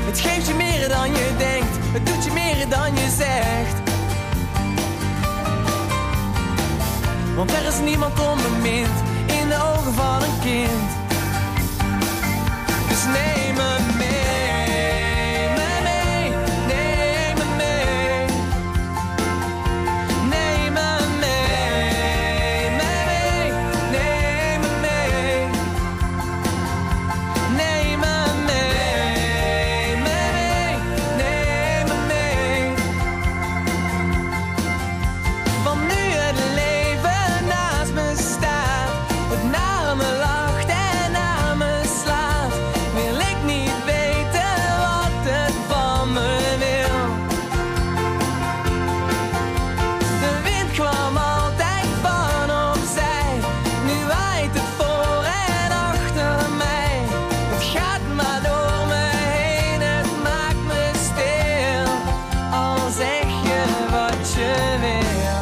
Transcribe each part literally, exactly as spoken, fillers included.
Het geeft je meer dan je denkt, het doet je meer dan je zegt. Want er is niemand onbemind in de ogen van een kind. Dus neem me mee, me mee, neem me mee. Neem me mee, me mee, neem me mee. Neem me mee, me mee, neem me mee. Want nu het leven naast me staat, het naar me lacht en naar me slaat, wil ik niet weten wat het van me wil. De wind kwam altijd van opzij, nu waait het voor en achter mij. Het gaat maar door me heen, het maakt me stil. Al zeg je wat je wil,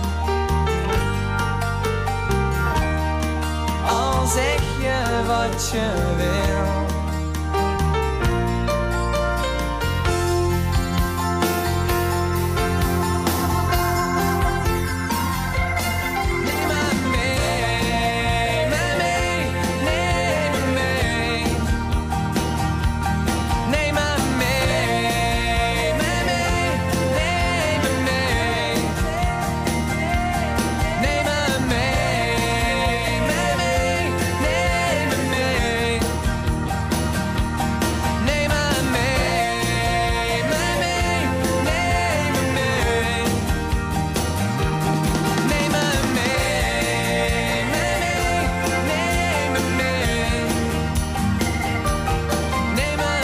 al zeg je wat je wil. Neem me mee, me mee, neem me mee. Neem me mee, me mee, neem me mee. Neem me mee, me mee, neem me mee. Neem me mee, me mee, neem me mee. Neem me mee, me mee, neem me mee. Neem me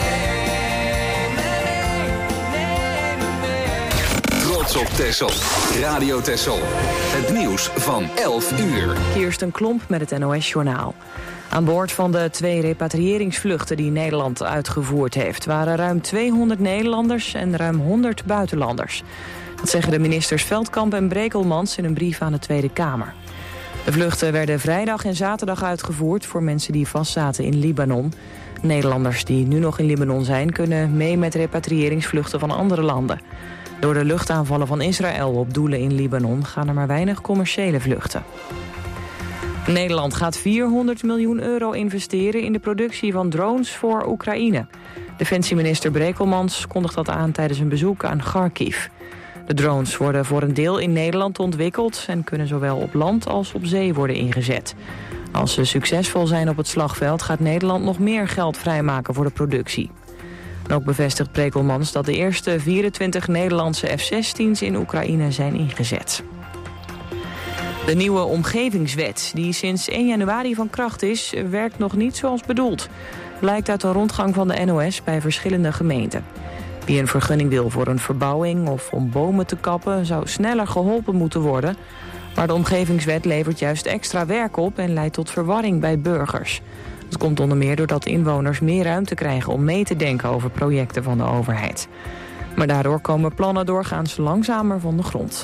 mee, me mee, neem me mee. Trots op Texel. Radio Texel. Het nieuws van elf uur. Kirsten Klomp met het N O S-journaal. Aan boord van de twee repatriëringsvluchten die Nederland uitgevoerd heeft, waren ruim tweehonderd Nederlanders en ruim honderd buitenlanders. Dat zeggen de ministers Veldkamp en Brekelmans in een brief aan de Tweede Kamer. De vluchten werden vrijdag en zaterdag uitgevoerd voor mensen die vastzaten in Libanon. Nederlanders die nu nog in Libanon zijn, kunnen mee met repatriëringsvluchten van andere landen. Door de luchtaanvallen van Israël op doelen in Libanon gaan er maar weinig commerciële vluchten. Nederland gaat vierhonderd miljoen euro investeren in de productie van drones voor Oekraïne. Defensieminister Brekelmans kondigt dat aan tijdens een bezoek aan Kharkiv. De drones worden voor een deel in Nederland ontwikkeld en kunnen zowel op land als op zee worden ingezet. Als ze succesvol zijn op het slagveld gaat Nederland nog meer geld vrijmaken voor de productie. En ook bevestigt Brekelmans dat de eerste vierentwintig Nederlandse F zestien's in Oekraïne zijn ingezet. De nieuwe omgevingswet, die sinds één januari van kracht is, werkt nog niet zoals bedoeld. Blijkt uit een rondgang van de N O S bij verschillende gemeenten. Wie een vergunning wil voor een verbouwing of om bomen te kappen, zou sneller geholpen moeten worden. Maar de omgevingswet levert juist extra werk op en leidt tot verwarring bij burgers. Dat komt onder meer doordat inwoners meer ruimte krijgen om mee te denken over projecten van de overheid. Maar daardoor komen plannen doorgaans langzamer van de grond.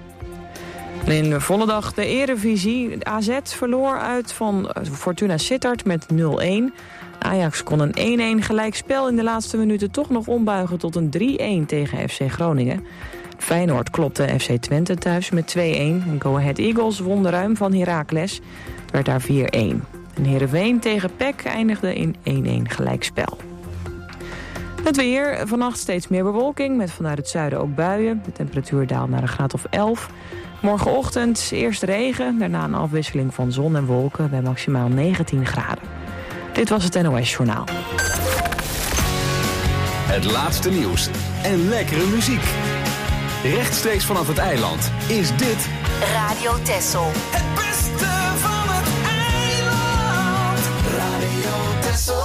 In de volle dag de Eredivisie. A Z verloor uit van Fortuna Sittard met nul-een. Ajax kon een één-één gelijkspel in de laatste minuten toch nog ombuigen tot een drie-een tegen F C Groningen. Feyenoord klopte F C Twente thuis met twee-een. En Go Ahead Eagles won ruim van Heracles. Het werd daar vier-een. En Heerenveen tegen P E C eindigde in één-een gelijkspel. Het weer, vannacht steeds meer bewolking met vanuit het zuiden ook buien. De temperatuur daalt naar een graad of elf. Morgenochtend eerst regen, daarna een afwisseling van zon en wolken bij maximaal negentien graden. Dit was het N O S-journaal. Het laatste nieuws en lekkere muziek. Rechtstreeks vanaf het eiland is dit Radio Texel. Het beste van het eiland. Radio Texel.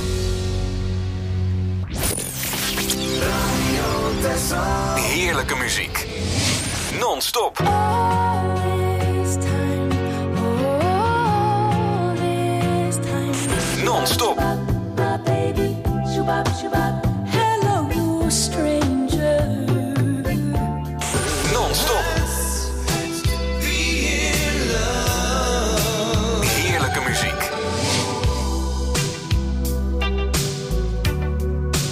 Radio Texel. heerlijke muziek. Non-stop. Non-stop. Hello, stranger. Non-stop. Heerlijke muziek.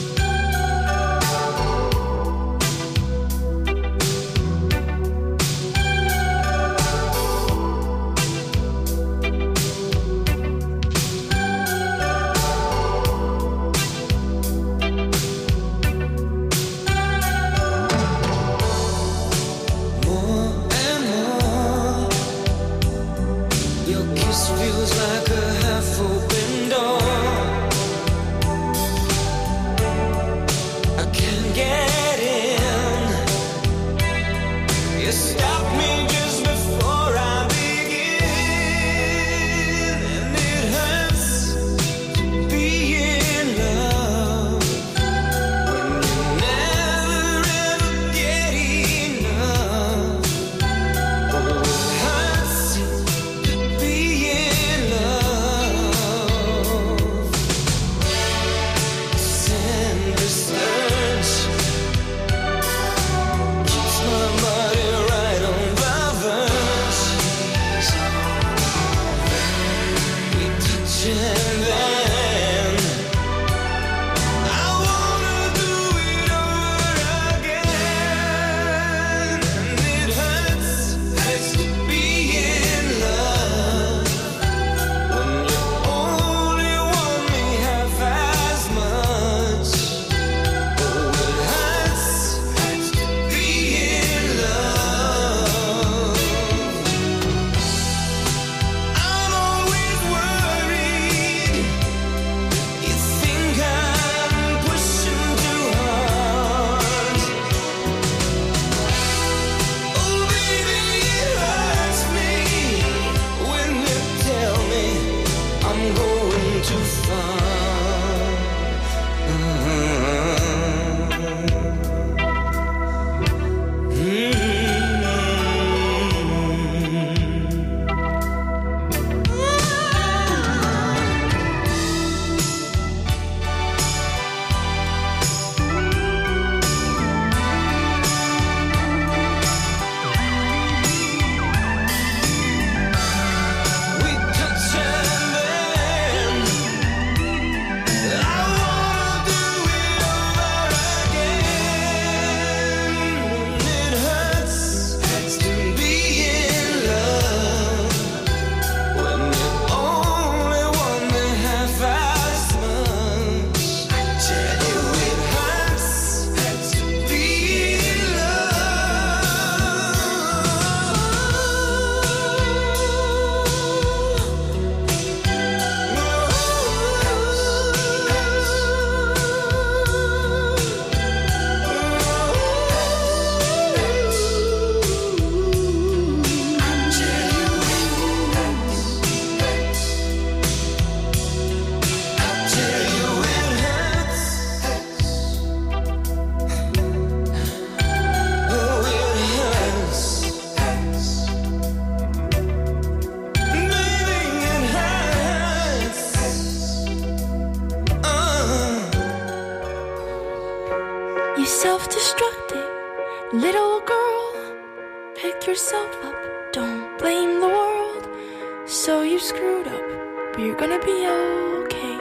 self-destructive. Little girl, pick yourself up, don't blame the world. So you screwed up, but you're gonna be okay.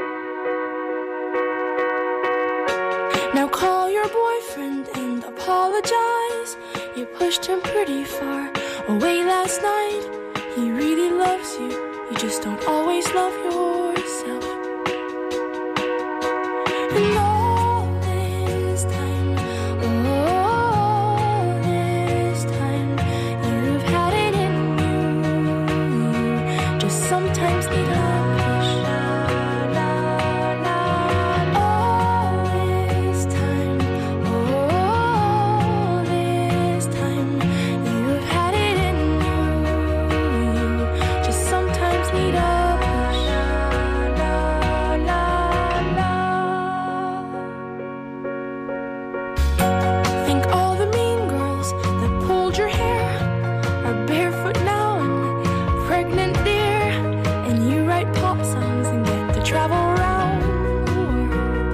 Now call your boyfriend and apologize. You pushed him pretty far away last night. He really loves you, you just don't always love yourself. And all this time, all this time, you've had it in you. Just sometimes need a push. All this time, all this time, you've had it in you. Just sometimes need a push. Think all the mean girls that pulled your hair are barefoot now and pregnant, dear. And you write pop songs and get to travel around the world.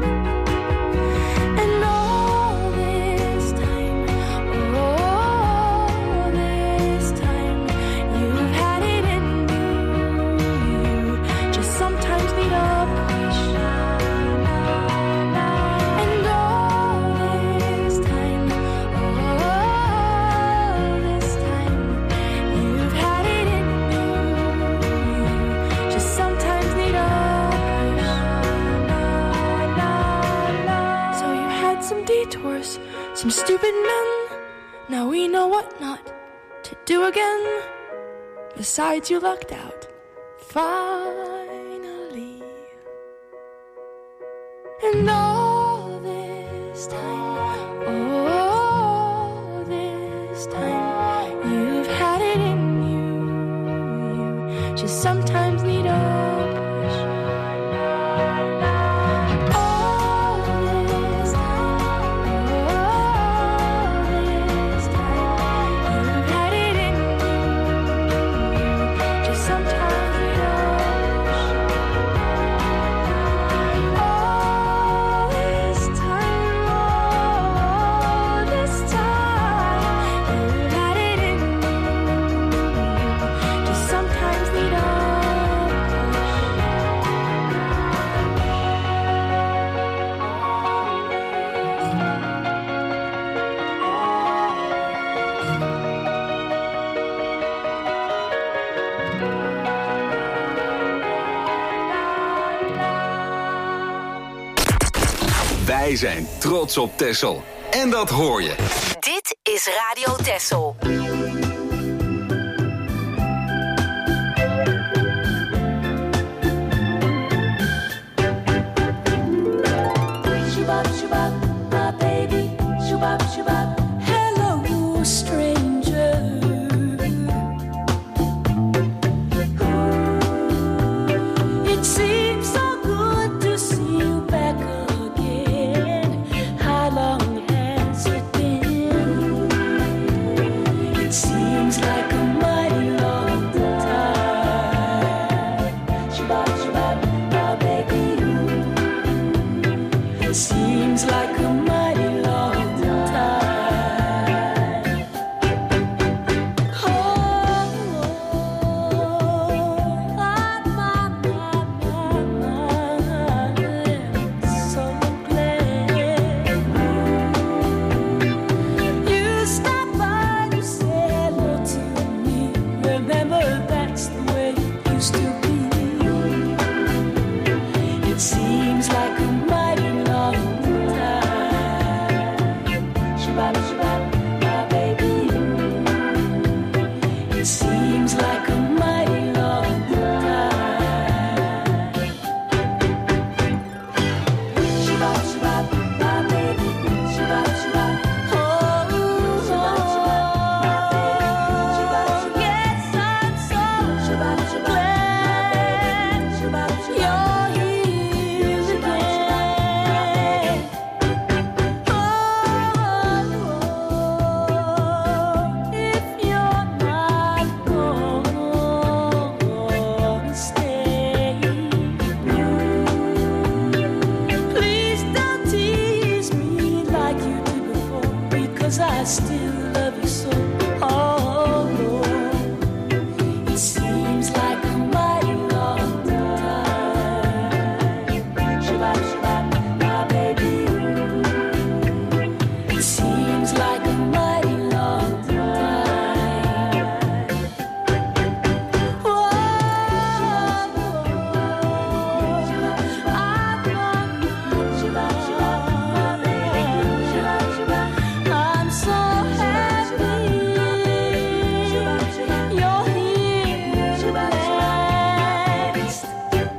And all this time, all this time, you've had it in you. Just sometimes need a push. And all this time, all this time, you've had it in you. Just sometimes need a push. So you had some detours, some stupid men. Now we know what not to do again. Besides, you lucked out. Finally. And all this time, all this time, you've had it in you. You just sometimes need a push. All this time, all this time, you've had it in you. Just sometimes need a push. All this time, all this time, you've had it in you. Just sometimes need a push. Wij zijn trots op Texel. En dat hoor je. Dit is Radio Texel. Shubab, shubab, my baby. Shubab, shubab. Hello, stranger. It seems so good to see you back again. How long has it been? It seems like a mighty long time. Shubab, shubab, my baby. It seems like a mighty long time. Oh, my, my, my, my, I'm so glad you stopped by to say hello to me. Remember, that's the way it used to be. It seems like a mighty long time. Shabbat, shabbat, my baby. It seems like a mighty long time. Shabbat, shabbat, my baby. Shabbat, shabbat. Oh, shabbat, shabbat, my baby. Shabbat, shabbat. Yes, I'm so glad you're here again. I still love you so. Oh Lord, it seems like a mighty long time. Shabbat, Shabbat, my baby. It seems like a mighty long time. Whoa, I'm so happy you're here next.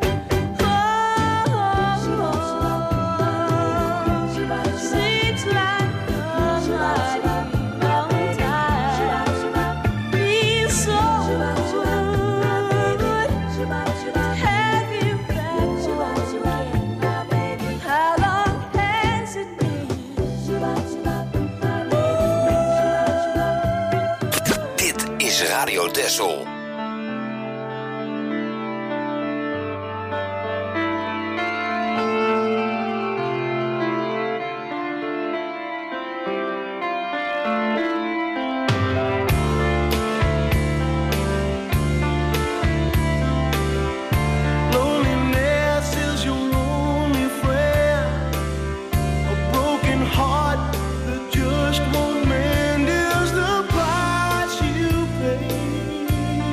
Seems like a mighty long time. Feels so good to have you back again. How long has it been? Dit is Radio Texel. Loneliness is your only friend. A broken heart that just won't mend is the price you pay.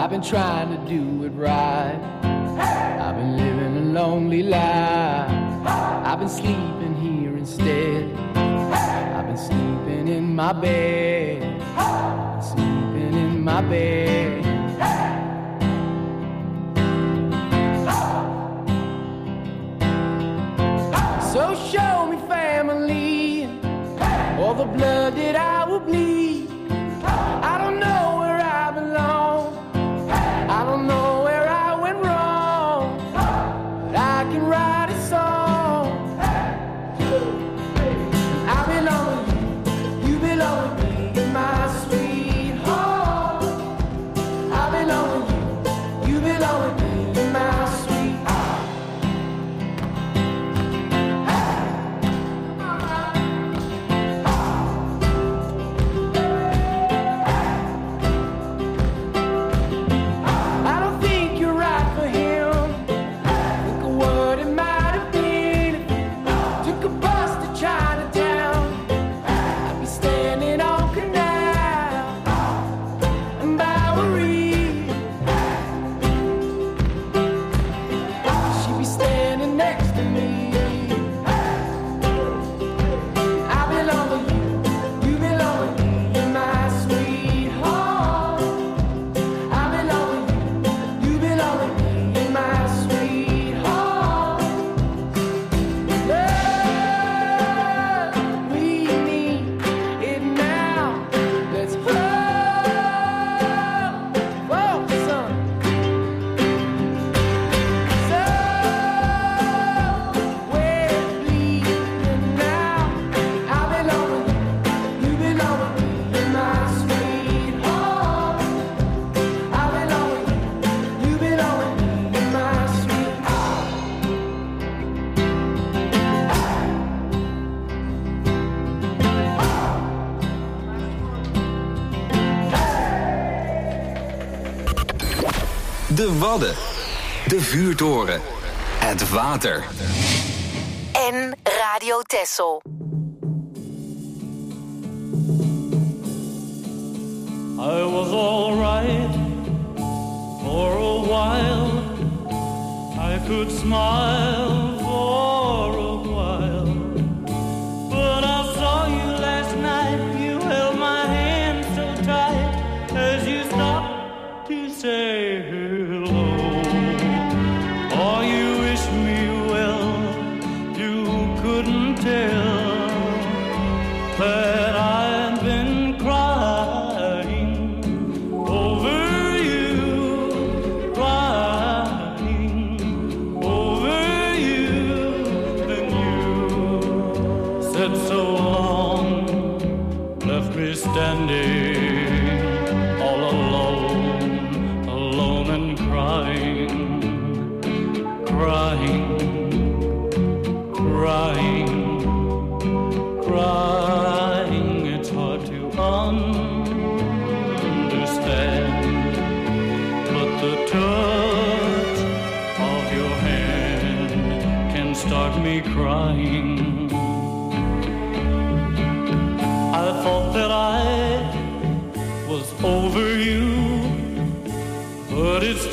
I've been trying to do it right. I've been living a lonely life. I've been sleeping here instead. I've been sleeping in my bed. Sleeping in my bed. So show me family, all the blood that I will bleed. I don't know where I belong. I don't know where I went wrong. But I can write a song. I belong with you, you belong with me, in my sweetheart. I belong with you, you belong with me, in my sweetheart. De Wadden, de vuurtoren, het water. En Radio Texel. I was all right for a while. I could smile for a while. But I saw you last night. You held my hand so tight as you stopped to say hello. Oh, you wish me well. You couldn't tell that I've been crying over you, crying over you, and you said so long, left me standing all alone, alone and crying, crying, crying. Crying, it's hard to understand, but the touch of your hand can start me crying. I thought that I was over you, but it's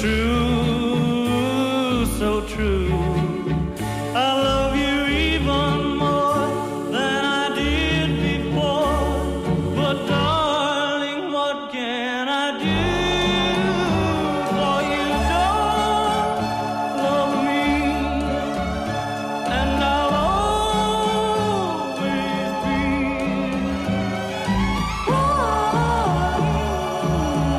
true, so true. I love you even more than I did before. But darling, what can I do? For you don't love me, and I'll always be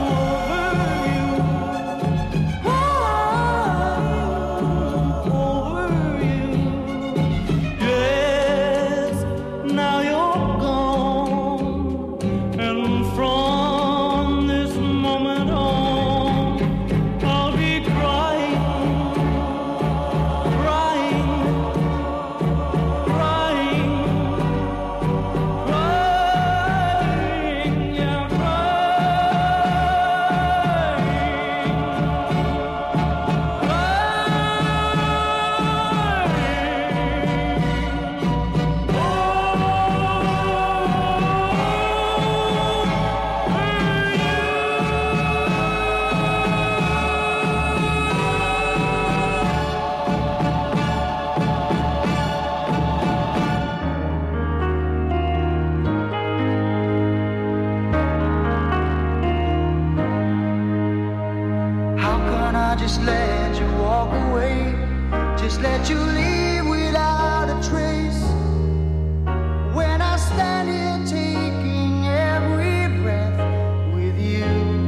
over you, over and I just let you walk away, just let you leave without a trace. When I stand here taking every breath with you,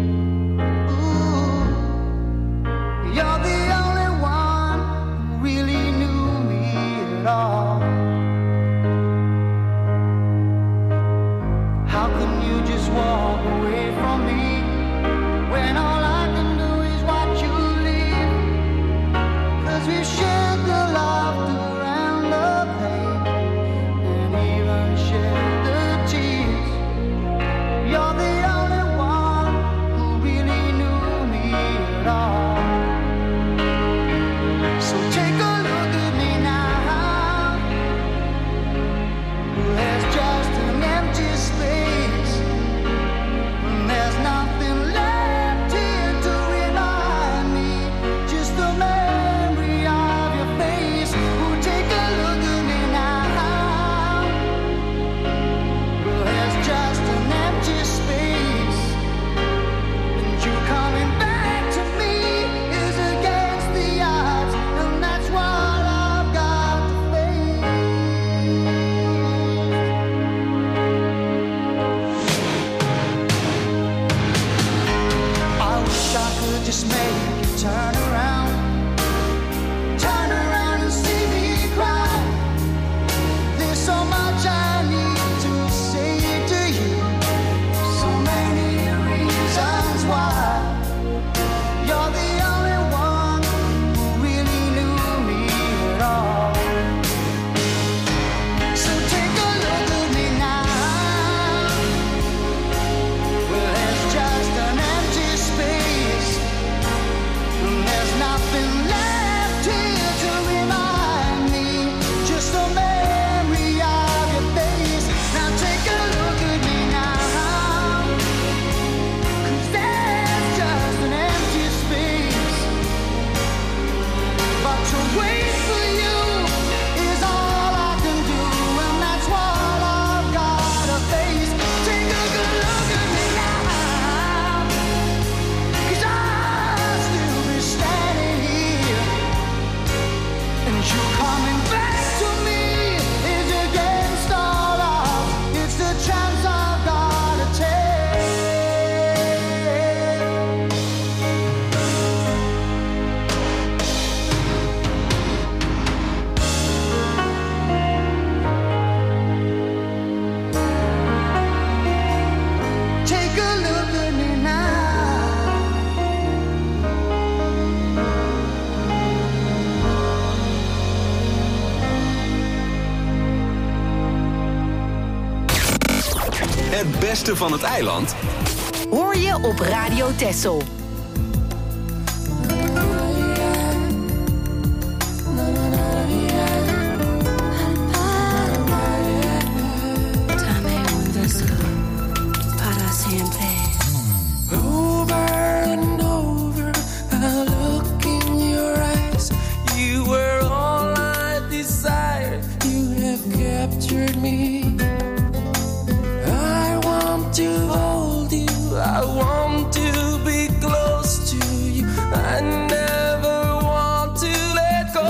ooh, you're the only one who really knew me at all. How can you just walk away from me when all I can do is watch you leave? 'Cause we shared the laughter and the pain, and even shared the tears. You're the only one who really knew me at all. So take a look at me now. There's just an empty space, and there's nothing left here to remind me, just the memory of your face. Oh, take a look at me now. Well, there's just an empty space, and you coming back to me is against the odds, and that's what I've got to face. I wish I could just make you turn around, turn around and see me cry. There's so much I need to say to you, so many reasons why. You're the only one who really knew me at all. So take a look at me now. Well, there's just an empty space, and there's nothing left here to remind me, just a memory of your face. Now take a look at me now, 'cause there's just an empty space, but to wait for you is all I can do, and that's what I've got to face. Take a good look at me now, 'cause I'll still be standing here, and you coming back to me is against all odds. It's the chance I've got to take. Take a look at me now. Het beste van het eiland Hoor je op Radio Texel. Dame un beso para siempre. Over and over, I look in your eyes. You were all I desired. You have captured me. I want to hold you. I want to be close to you. I never want to let go.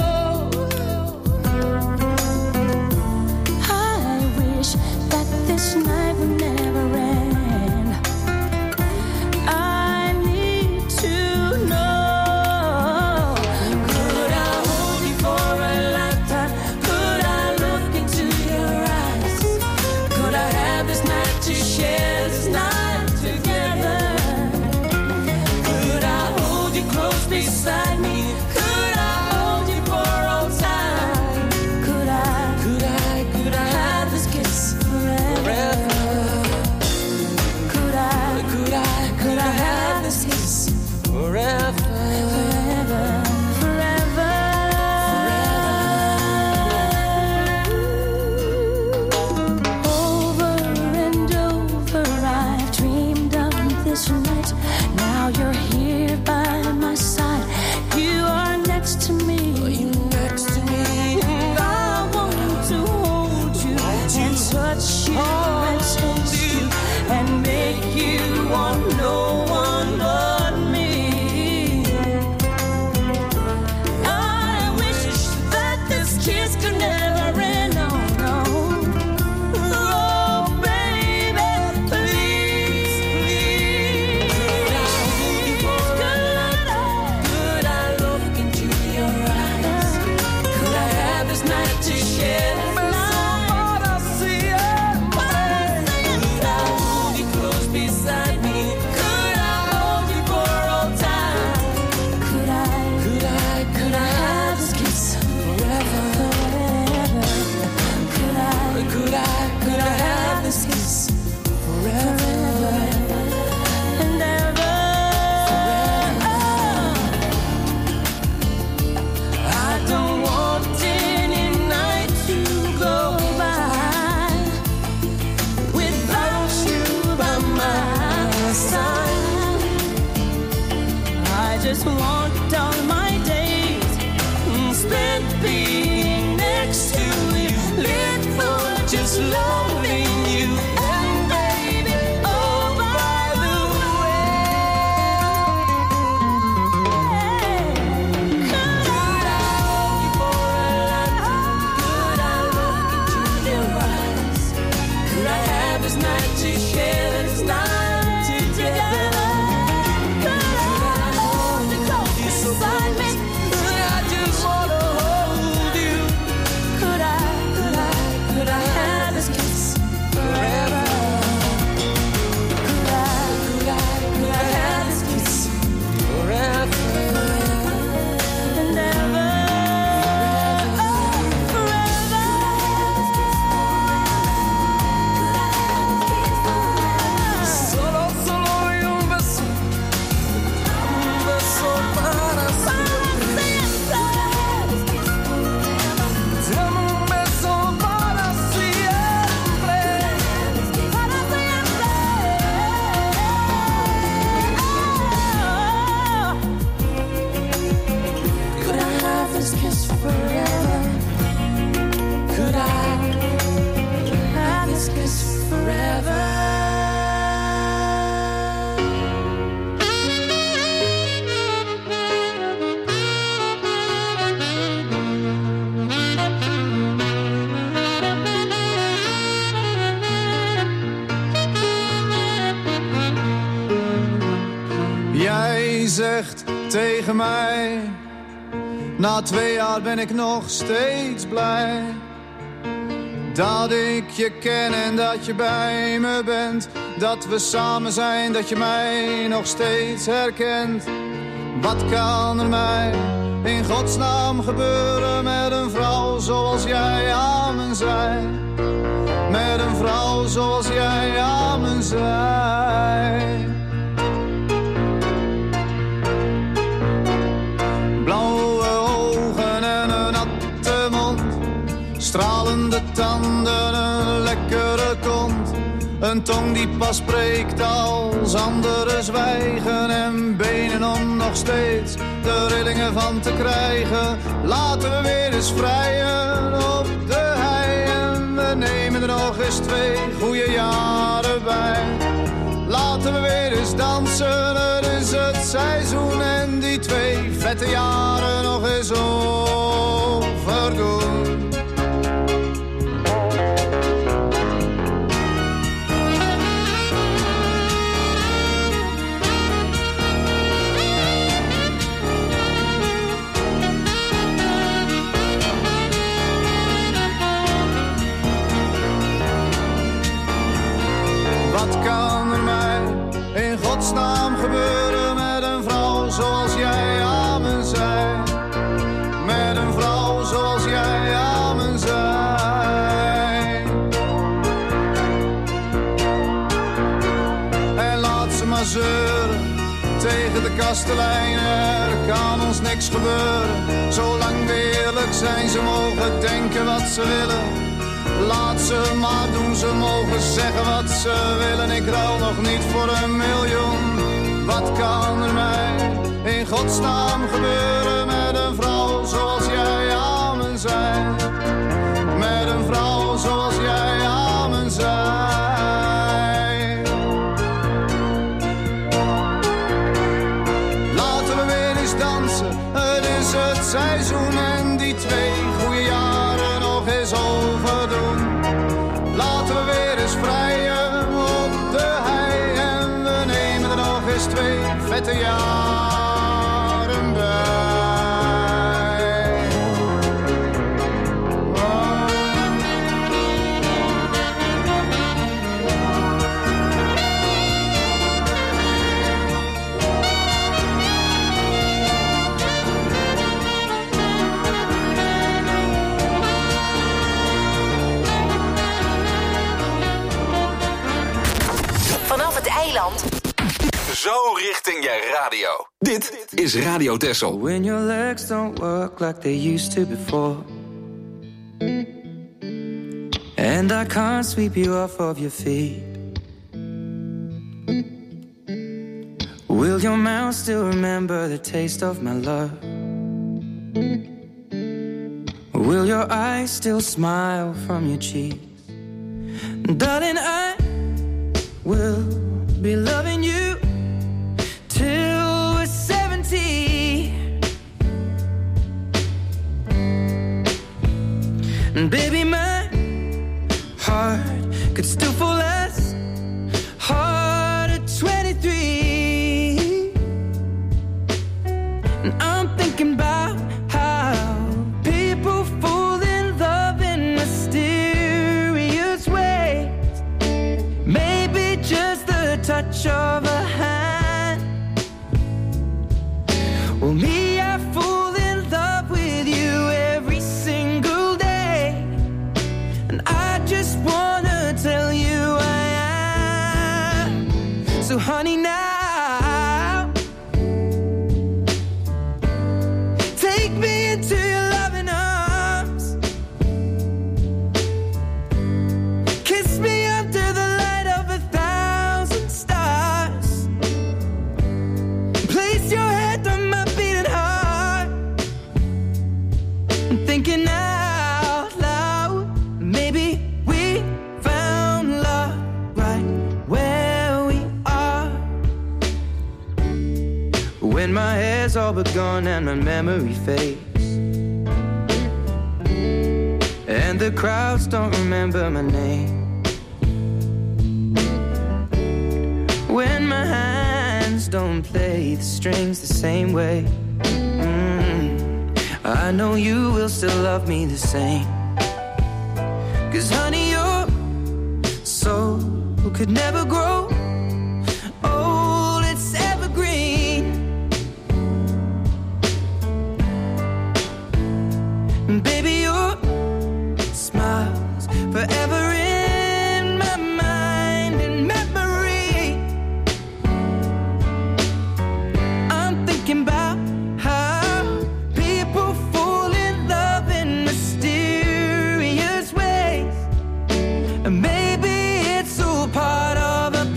I wish that this night would never end. I need to know. Could I hold you for a lifetime? Could I look into your eyes? Could I have this night to share this night together? Could I hold you close beside me? Could I hold you for all time? Could I, Could I, could I, have this kiss forever? Could I, could I, could I have this kiss forever? forever, forever? Over and over, I've dreamed of this night. Now you're here by my side. You are just want all my days spent being next to you, live for just loving you. And baby, oh by the way, could I love you for a lifetime? Could I look into your eyes? Could I have this night to share this night together? Could I hold you close beside me? Could I just wanna hold you? Could I, could I, could I have this kiss forever? Could I, could I, could I have this kiss forever and ever? Oh, forever. Solo, solo y un beso, un beso para siempre. Dame un beso para siempre, para siempre. Could I have this kiss forever? Could I have this kiss forever? Jij zegt tegen mij, na twee jaar ben ik nog steeds blij dat ik je ken en dat je bij me bent, dat we samen zijn, dat je mij nog steeds herkent. Wat kan er mij in godsnaam gebeuren met een vrouw zoals jij aan me zij? Met een vrouw zoals jij aan me zij. Blauwe ogen en een natte mond, stralende tanden, een lekkere kont. Een tong die pas spreekt als anderen zwijgen. En benen om nog steeds de rillingen van te krijgen. Laten we weer eens vrijen op de hei. En we nemen er nog eens twee goede jaren bij. Laten we weer eens dansen, het is het seizoen. En die twee vette jaren nog eens overdoen. Wat kan er mij in godsnaam gebeuren met een vrouw zoals jij aan me zij? Met een vrouw zoals jij aan me zij. En laat ze maar zeuren tegen de kastelein. Er kan ons niks gebeuren, zolang we eerlijk zijn. Ze mogen denken wat ze willen, laat ze maar doen, ze mogen zeggen wat ze willen. Ik ruil nog niet voor een miljoen. Wat kan er mij in godsnaam gebeuren met een vrouw zoals jij aan me zij? Met een vrouw zoals jij aan me zij. Laten we weer eens dansen, het is het seizoen. En die twee goede jaren nog eens overdoen. Laten we weer eens vrijen op de hei. En we nemen er nog eens twee vette jaren bij. Vanaf het eiland. Zo richting je radio. Dit is Radio Texel. When your legs don't work like they used to before, and I can't sweep you off of your feet. Will your mouth still remember the taste of my love? Will your eyes still smile from your cheeks? Darling, I will be loving you till we're seventy. And baby, my heart could still fall as hard at twenty-three. And I'm thinking about how people fall in love in mysterious ways. Maybe just the touch of a hand. Well, me, I fall in love with you every single day. And I just wanna tell you I am. So honey, now take me into your loving arms. Kiss me under the light of a thousand stars. Place your head on my beating heart. I'm thinking out loud, maybe we found love right where we are. When my hair's all but gone and my memory fades, and the crowds don't remember my name. When my hands don't play the strings the same way, mm, I know you will still love me the same. 'Cause honey, your soul could never grow old, it's evergreen. And baby, your smile's forever in my mind and memory. I'm thinking about how people fall in love in mysterious ways. And maybe it's all part of a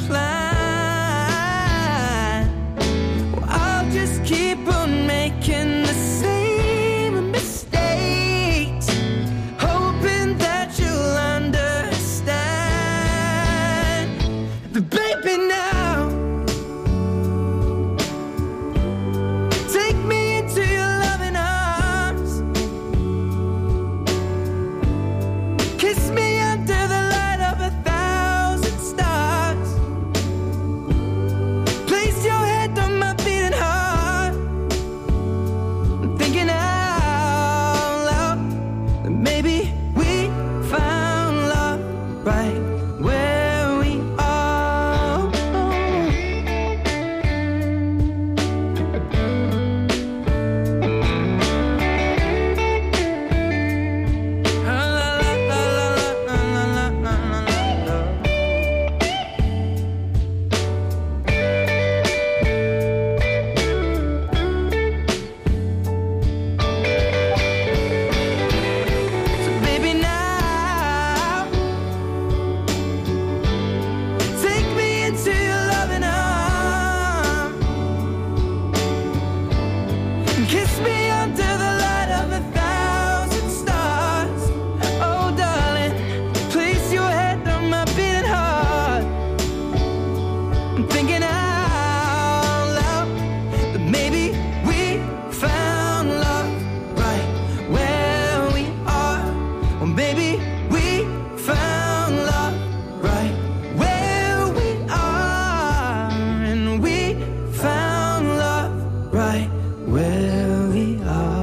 plan. Well, I'll just keep on making the same mistakes, hoping that you'll understand. But baby, now take me into your loving arms. Kiss me under the light of a thousand stars. Place your head on my beating heart. I'm thinking out loud that maybe we found love right where we are. La, la, la, la, la, la, la, la, la, la. So baby, now take me into your loving arms. Kiss me under the light of a thousand stars. Oh darling, place your head on my beating heart. I'm thinking out loud that maybe we found love right where we are. Or maybe we found love right where we are. And we found love right where we are.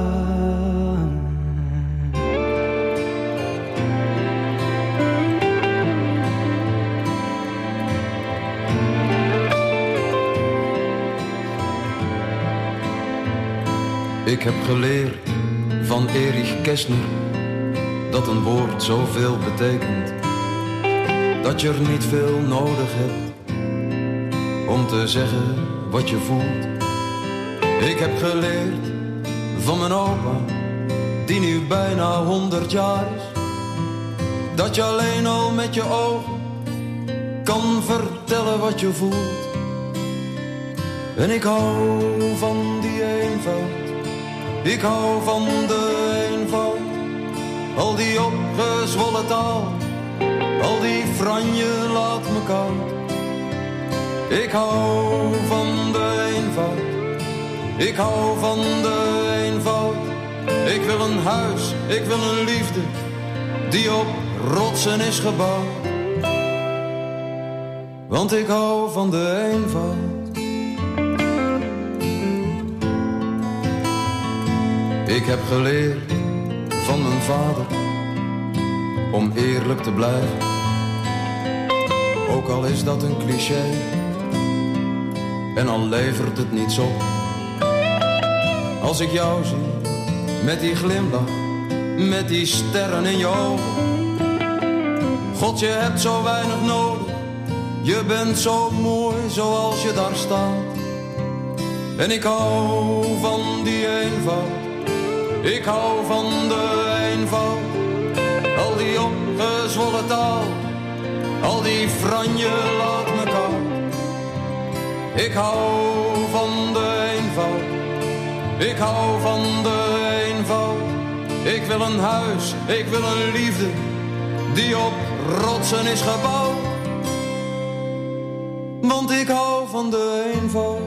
Ik heb geleerd van Erich Kästner dat een woord zoveel betekent, dat je er niet veel nodig hebt om te zeggen wat je voelt. Ik heb geleerd van mijn opa, die nu bijna honderd jaar is, dat je alleen al met je ogen kan vertellen wat je voelt. En ik hou van die eenvoud, ik hou van de eenvoud. Al die opgezwollen taal, al die franje laat me koud. Ik hou van de eenvoud, ik hou van de eenvoud. Ik wil een huis, ik wil een liefde, die op rotsen is gebouwd. Want ik hou van de eenvoud. Ik heb geleerd van mijn vader om eerlijk te blijven. Ook al is dat een cliché en al levert het niets op. Als ik jou zie, met die glimlach, met die sterren in je ogen. God, je hebt zo weinig nodig, je bent zo mooi zoals je daar staat. En ik hou van die eenvoud, ik hou van de eenvoud. Al die opgezwollen taal, al die franje laat me koud. Ik hou van de eenvoud, ik hou van de eenvoud. Ik wil een huis, ik wil een liefde, die op rotsen is gebouwd. Want ik hou van de eenvoud.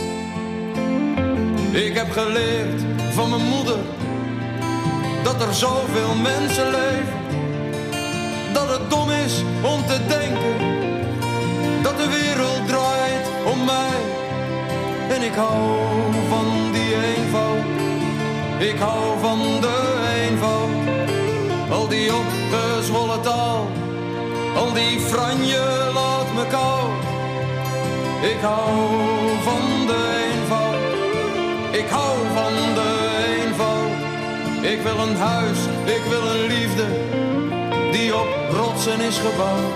Ik heb geleerd van mijn moeder dat er zoveel mensen leven, dat het dom is om te denken dat de wereld draait om mij. En ik hou van die eenvoud, ik hou van de eenvoud. Al die opgezwollen taal, al die franje laat me koud. Ik hou van de eenvoud, ik hou van de eenvoud. Ik wil een huis, ik wil een liefde, die op rotsen is gebouwd.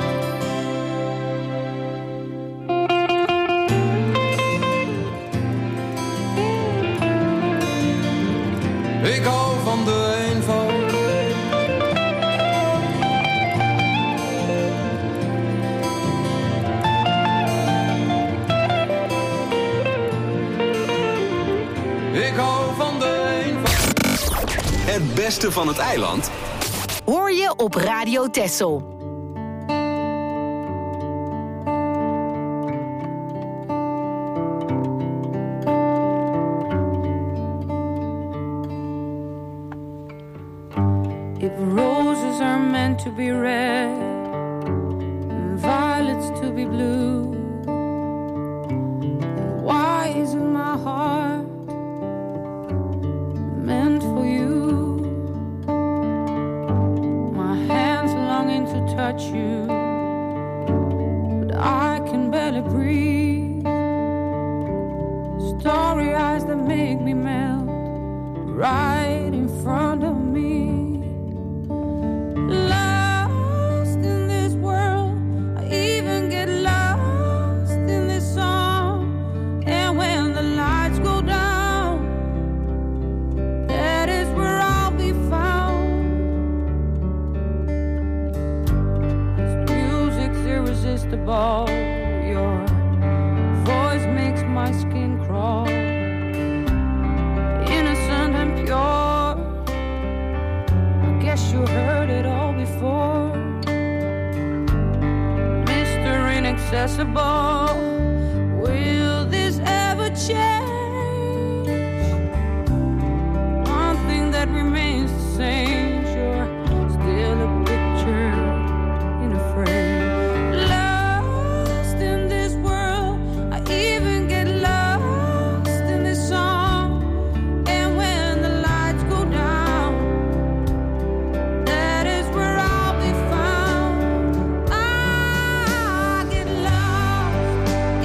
Ik hou van de eenvoud. Ik hou van de eenvoud. Het beste van het eiland Hoor je op Radio Texel. If roses are meant to be red and violets to be blue, then why isn't my heart meant for you? My hands longing to touch you, but I can barely breathe. Starry eyes that make me melt right in front of me. Lost in this world, I even get lost in this song. And when the lights go down, that is where I'll be found. This music's irresistible. Your voice makes my skin crawl. Innocent and pure, I guess you heard it all before. Mister Inaccessible, will this ever change? One thing that remains the same, you're still a picture in a frame. Lost in this world, I even get lost in this song. And when the lights go down, that is where I'll be found. I get lost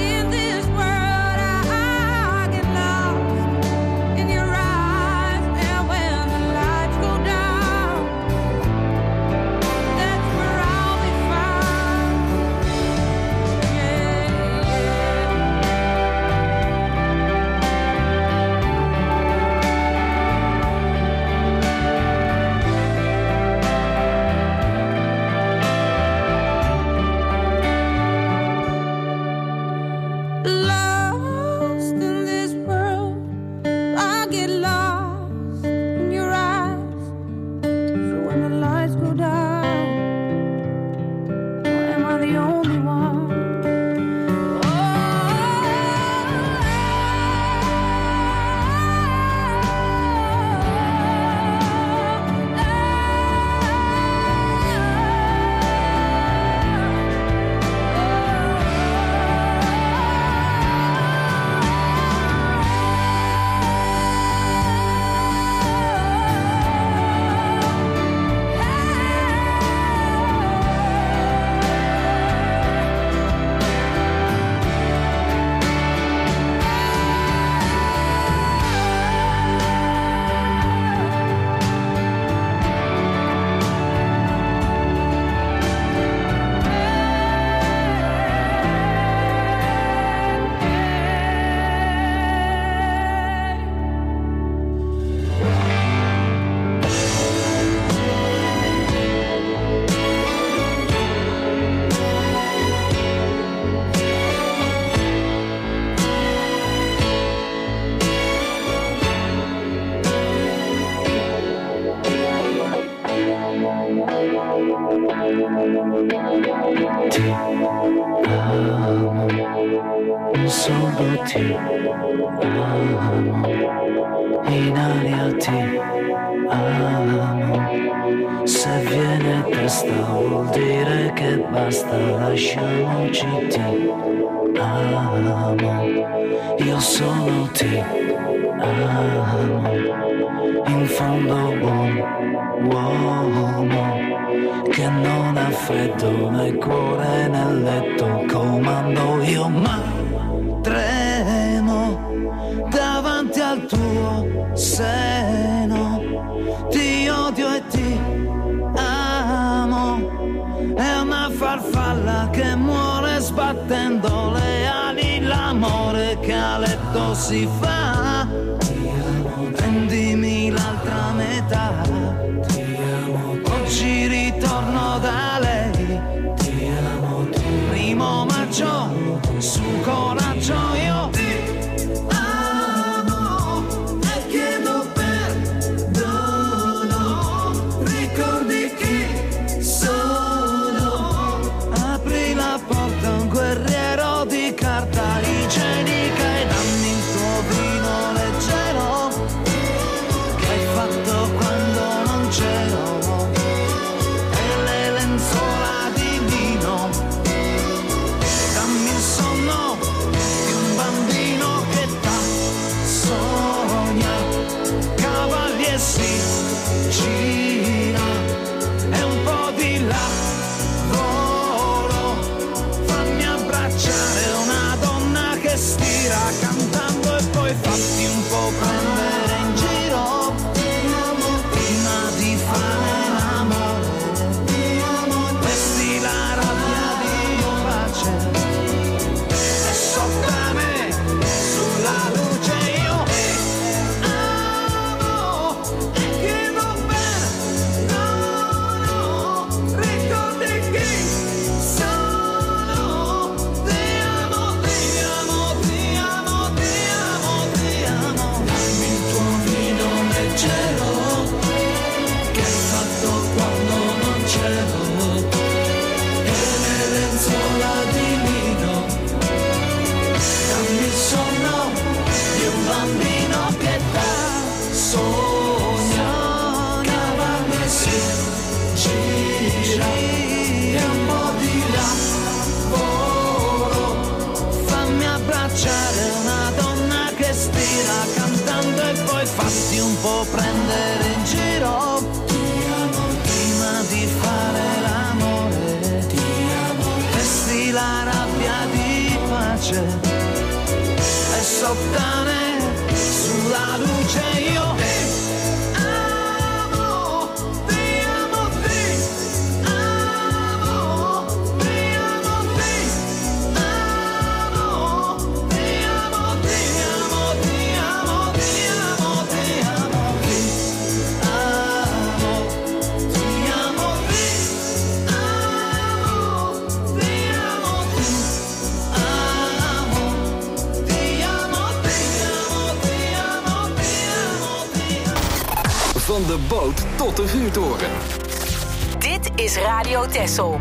ti amo, solo ti amo, in aria ti amo. Se viene testa vuol dire che basta, lasciamoci, ti amo, io solo ti amo, in fondo un uomo che non ha freddo nel cuore nel letto, comando io ma tremo davanti al tuo seno, ti odio e ti amo, è una farfalla che muore sbattendo le ali, l'amore che a letto si fa, prendimi l'altra metà, oggi ritorno da lei, primo maggio, su coraggio io ti amo e chiedo perdono, ricordi chi sono, apri la porta a un guerriero di carta igienica e dammi il tuo vino leggero che hai fatto quando non c'ero, e le lenzuola di lino, dammi il sonno di un bambino che t'ha sogna, cavalli e si gira e un po' di là volo, fammi abbracciare una donna che stira cantando e poi fatti un po' prendere in giro prima di fare l'amore, vesti la rabbia di pace e sotto a me sulla luce io ti amo e chiedo perdono, ricordi chi sono, ti amo, ti amo, ti amo, ti amo, ti amo, dammi il tuo vino leggero che hai fatto quando non c'ero, e le lenzuola di lino, dammi il sonno di un bambino che dà sogna, cavalli e si gira e un po' di là volo, fammi abbracciare una donna che stira cantando e poi fatti un po' prendere in giro prima di fare l'amore, vesti la rabbia di pace e sottane sulla luce io ti amo, ti amo, ti amo, ti amo, ti amo, ti amo, ti amo, ti amo, ti amo, ti amo, ti amo, ti amo, ti amo, ti amo, ti amo, ti amo, ti amo, ti amo, ti amo, ti amo. Van de boot tot de vuurtoren. Dit is Radio Texel.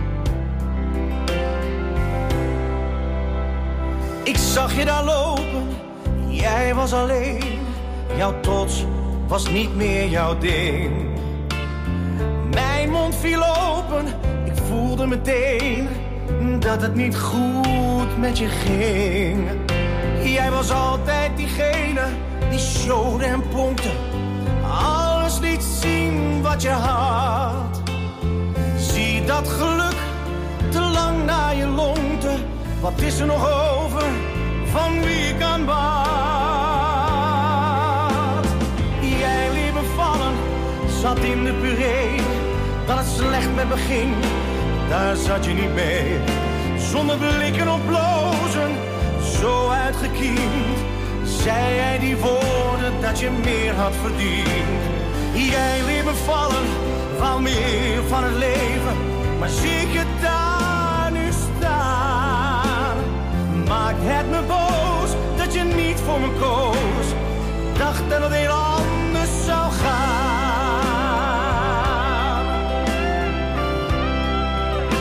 Ik zag je daar lopen, jij was alleen. Jouw trots was niet meer jouw ding. Mijn mond viel open, ik voelde meteen dat het niet goed met je ging. Jij was altijd diegene die showde en pompte, alles liet zien wat je had. Zie dat geluk te lang naar je longte, wat is er nog over van wie ik aan bad? Jij liet me vallen, zat in de puree, dat het slecht met me ging, daar zat je niet mee. Zonder blikken of blozen, zo uitgekiend, zei jij die woorden dat je meer had verdiend. Jij liet me vallen, wou meer van het leven, maar zie ik je daar nu staan. Maakt het me boos dat je niet voor me koos, dacht dat het heel anders zou gaan.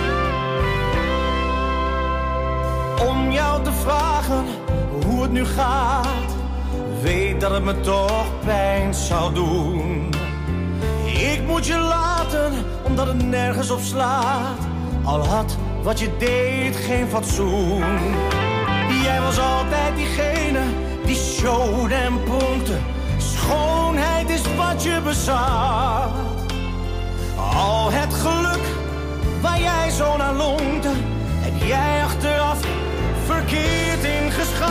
dat het me toch pijn zou doen. Ik moet je laten, omdat het nergens op slaat. Al had wat je deed geen fatsoen. Jij was altijd diegene die showde en pronkte. Schoonheid is wat je bezat. Al het geluk waar jij zo naar longte, heb jij achteraf verkeerd ingeschat.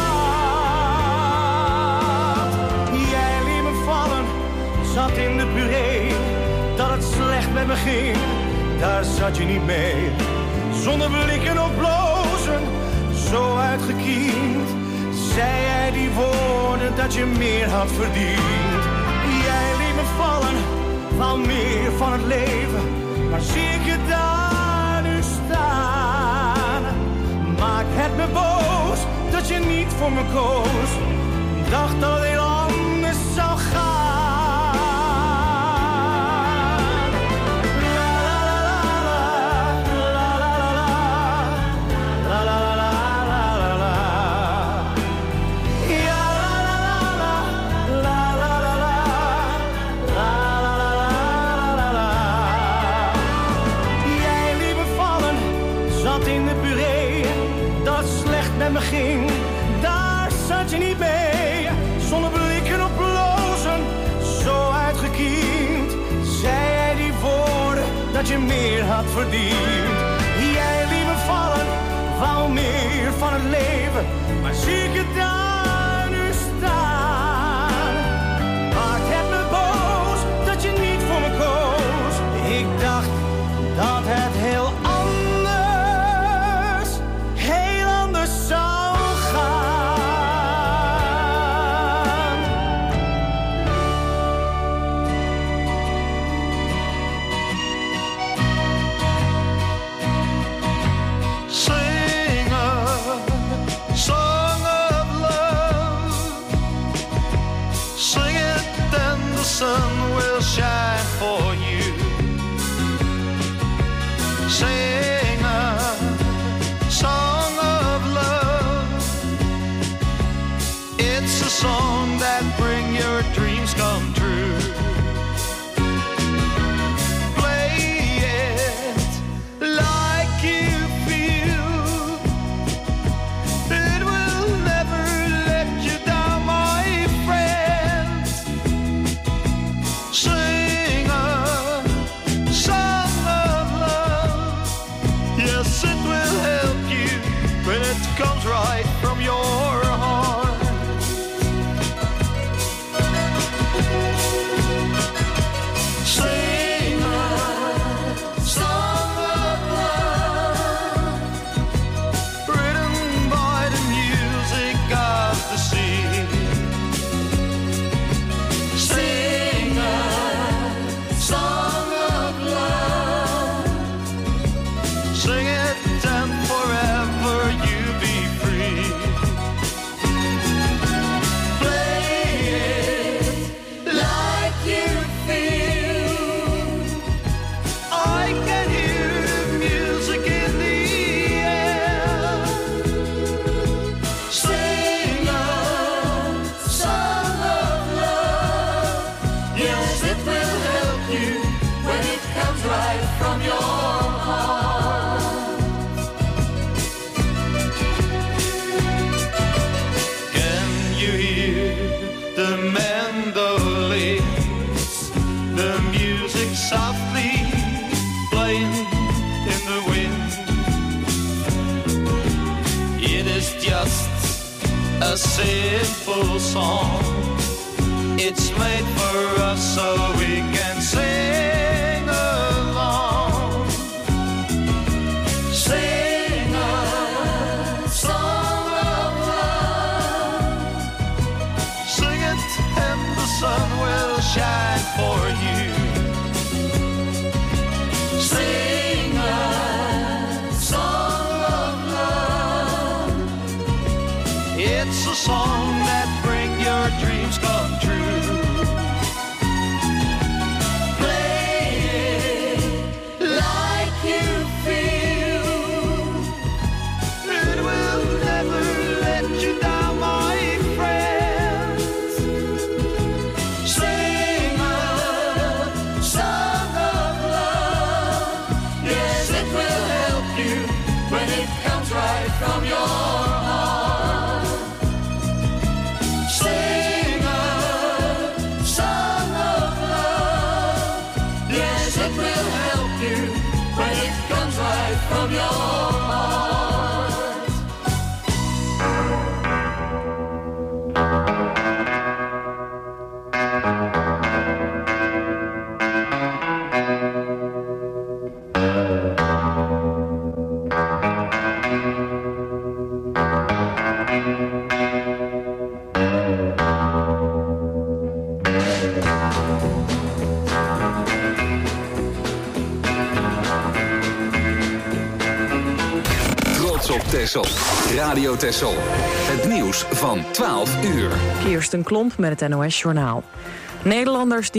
Jij liet me vallen, zat in de puree. Dat het slecht met me ging, daar zat je niet mee. Zonder blikken of blozen, zo uitgekiend, zei jij die woorden dat je meer had verdiend. Jij liet me vallen, wou meer van het leven, maar zie ik je daar nu staan. Maak het me boos dat je niet voor me koos. Dacht dat het heel anders zou gaan. Me ging, daar zat je niet mee. Zonder blikken op blozen, zo uitgekiend, zei jij die woorden dat je meer had verdiend. Jij liet me vallen, wou meer van het leven, maar zie ik je daar nu staan. Maakt het me boos dat je niet voor me koos. Ik dacht dat het heel anders zou gaan. Sing a song of love. Sing it, then the sun will shine for you. Sing a song of love. It's a song that bring your dreams come true. Play it like you feel. It will never let you down, my friend. Sing a song of love. Yes, it will help you when it comes right from your heart. Sing a song of love, written by the music of the sea. Sing a song of love. Sing it and forever you be free. Play it like you feel. I can hear the music in the air. Sing a song of love. Yes, it will help you when it comes right from your heart. Can you hear the mandolins, the music softly playing in the wind? It is just a simple song. It's made for us so we can sing along. Sing a song of love. Sing it and the sun will shine for you. Sing a song of love. It's a song that bring your dreams come true. Play it like you feel. It will never let you down, my friends. from your heart. Op Texel. Radio Texel. Het nieuws van twaalf uur. Kirsten Klomp met het N O S Journaal. Nederlanders die